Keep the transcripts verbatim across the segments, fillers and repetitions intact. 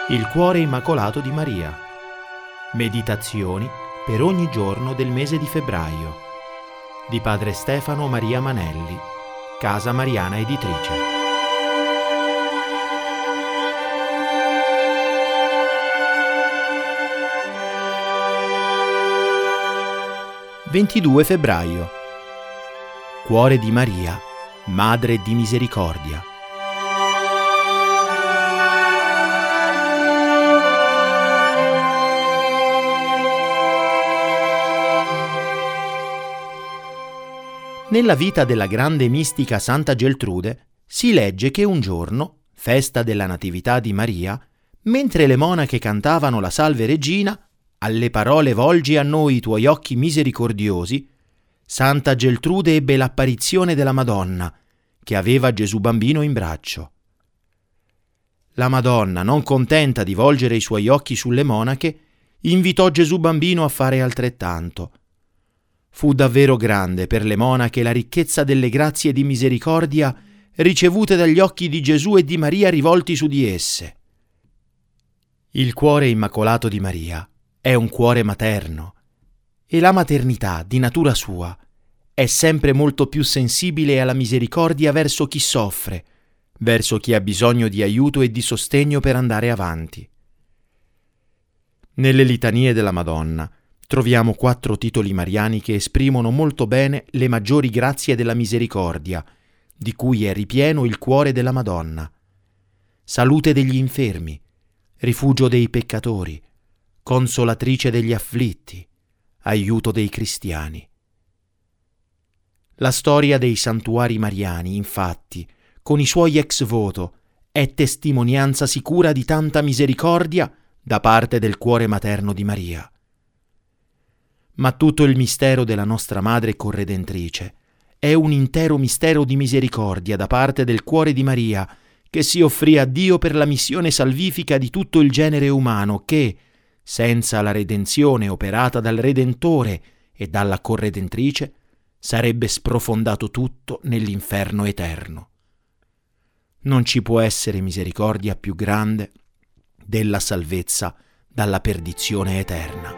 Il cuore immacolato di Maria. Meditazioni per ogni giorno del mese di febbraio. Di padre Stefano Maria Manelli, Casa Mariana Editrice. ventidue febbraio. Cuore di Maria, Madre di Misericordia. Nella vita della grande mistica Santa Geltrude si legge che un giorno, festa della Natività di Maria, mentre le monache cantavano la Salve Regina, alle parole «Volgi a noi i tuoi occhi misericordiosi», Santa Geltrude ebbe l'apparizione della Madonna, che aveva Gesù bambino in braccio. La Madonna, non contenta di volgere i suoi occhi sulle monache, invitò Gesù bambino a fare altrettanto. Fu davvero grande per le monache la ricchezza delle grazie di misericordia ricevute dagli occhi di Gesù e di Maria rivolti su di esse. Il cuore immacolato di Maria è un cuore materno e la maternità, di natura sua, è sempre molto più sensibile alla misericordia verso chi soffre, verso chi ha bisogno di aiuto e di sostegno per andare avanti. Nelle litanie della Madonna troviamo quattro titoli mariani che esprimono molto bene le maggiori grazie della misericordia, di cui è ripieno il cuore della Madonna. Salute degli infermi, rifugio dei peccatori, consolatrice degli afflitti, aiuto dei cristiani. La storia dei santuari mariani, infatti, con i suoi ex voto, è testimonianza sicura di tanta misericordia da parte del cuore materno di Maria. Ma tutto il mistero della nostra Madre Corredentrice è un intero mistero di misericordia da parte del cuore di Maria, che si offrì a Dio per la missione salvifica di tutto il genere umano che, senza la redenzione operata dal Redentore e dalla Corredentrice, sarebbe sprofondato tutto nell'inferno eterno. Non ci può essere misericordia più grande della salvezza dalla perdizione eterna.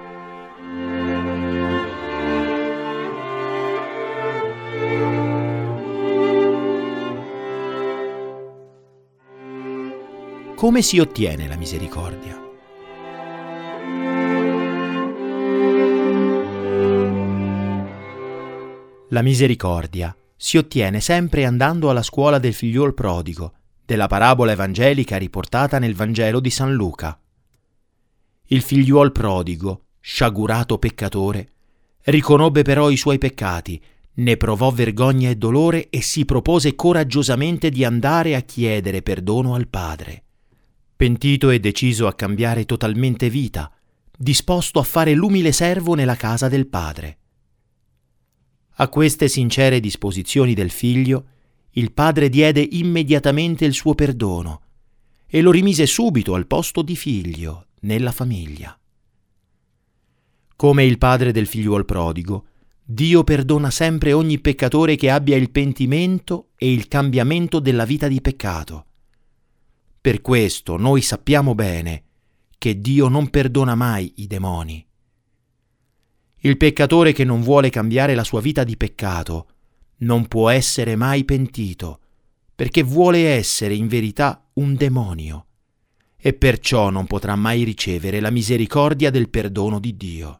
Come si ottiene la misericordia? La misericordia si ottiene sempre andando alla scuola del figliuol prodigo, della parabola evangelica riportata nel Vangelo di San Luca. Il figliuol prodigo, sciagurato peccatore, riconobbe però i suoi peccati, ne provò vergogna e dolore e si propose coraggiosamente di andare a chiedere perdono al Padre. Pentito e deciso a cambiare totalmente vita, disposto a fare l'umile servo nella casa del Padre. A queste sincere disposizioni del figlio, il padre diede immediatamente il suo perdono e lo rimise subito al posto di figlio nella famiglia. Come il padre del figliuol prodigo, Dio perdona sempre ogni peccatore che abbia il pentimento e il cambiamento della vita di peccato. Per questo noi sappiamo bene che Dio non perdona mai i demoni. Il peccatore che non vuole cambiare la sua vita di peccato non può essere mai pentito, perché vuole essere in verità un demonio, e perciò non potrà mai ricevere la misericordia del perdono di Dio.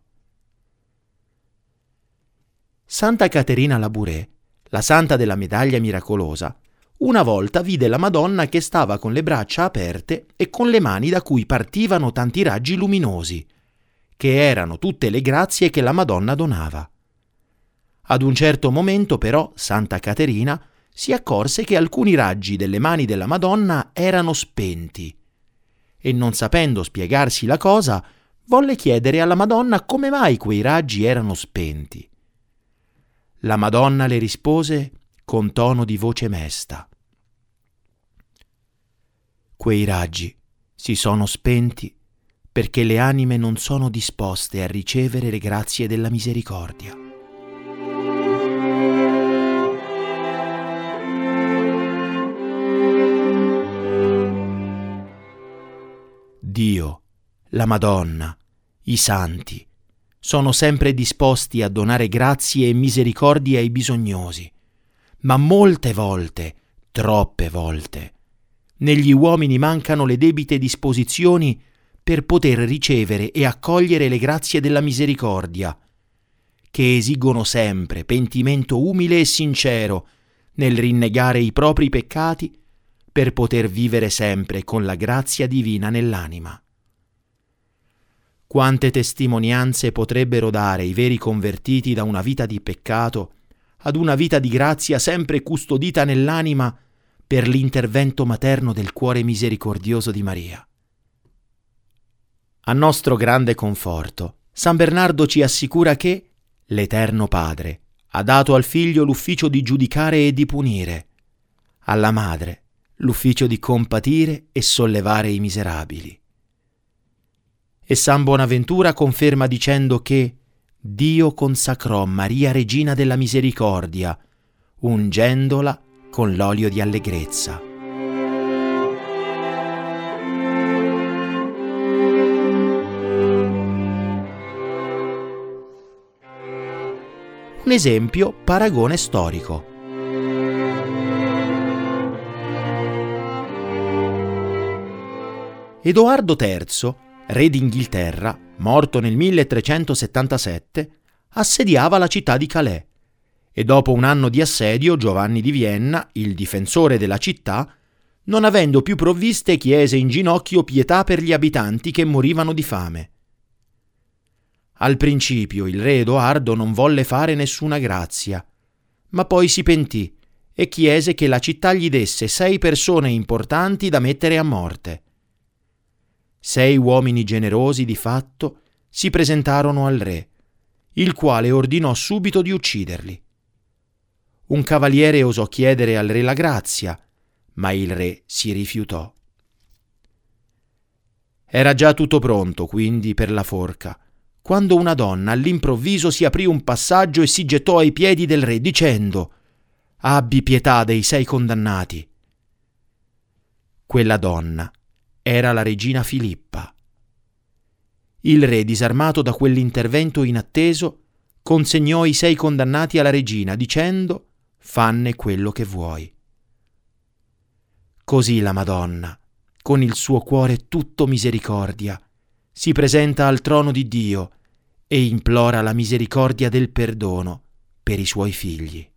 Santa Caterina Labouré, la santa della medaglia miracolosa, una volta vide la Madonna che stava con le braccia aperte e con le mani da cui partivano tanti raggi luminosi, che erano tutte le grazie che la Madonna donava. Ad un certo momento però Santa Caterina si accorse che alcuni raggi delle mani della Madonna erano spenti e, non sapendo spiegarsi la cosa, volle chiedere alla Madonna come mai quei raggi erano spenti. La Madonna le rispose con tono di voce mesta: «Quei raggi si sono spenti perché le anime non sono disposte a ricevere le grazie della misericordia». Dio, la Madonna, i santi sono sempre disposti a donare grazie e misericordie ai bisognosi, ma molte volte, troppe volte, negli uomini mancano le debite disposizioni per poter ricevere e accogliere le grazie della misericordia, che esigono sempre pentimento umile e sincero nel rinnegare i propri peccati per poter vivere sempre con la grazia divina nell'anima. Quante testimonianze potrebbero dare i veri convertiti da una vita di peccato ad una vita di grazia sempre custodita nell'anima per l'intervento materno del cuore misericordioso di Maria. A nostro grande conforto, San Bernardo ci assicura che l'Eterno Padre ha dato al Figlio l'ufficio di giudicare e di punire, alla Madre l'ufficio di compatire e sollevare i miserabili. E San Bonaventura conferma dicendo che Dio consacrò Maria Regina della Misericordia, ungendola con l'olio di allegrezza. Un esempio, paragone storico. Edoardo terzo, re d'Inghilterra, morto nel milletrecentosettantasette, assediava la città di Calais e dopo un anno di assedio Giovanni di Vienna, il difensore della città, non avendo più provviste, chiese in ginocchio pietà per gli abitanti che morivano di fame. Al principio il re Edoardo non volle fare nessuna grazia, ma poi si pentì e chiese che la città gli desse sei persone importanti da mettere a morte. Sei uomini generosi di fatto si presentarono al re, il quale ordinò subito di ucciderli. Un cavaliere osò chiedere al re la grazia, ma il re si rifiutò. Era già tutto pronto, quindi, per la forca, quando una donna all'improvviso si aprì un passaggio e si gettò ai piedi del re, dicendo: «Abbi pietà dei sei condannati». Quella donna era la regina Filippa. Il re, disarmato da quell'intervento inatteso, consegnò i sei condannati alla regina, dicendo: «Fanne quello che vuoi». Così la Madonna, con il suo cuore tutto misericordia, si presenta al trono di Dio e implora la misericordia del perdono per i suoi figli.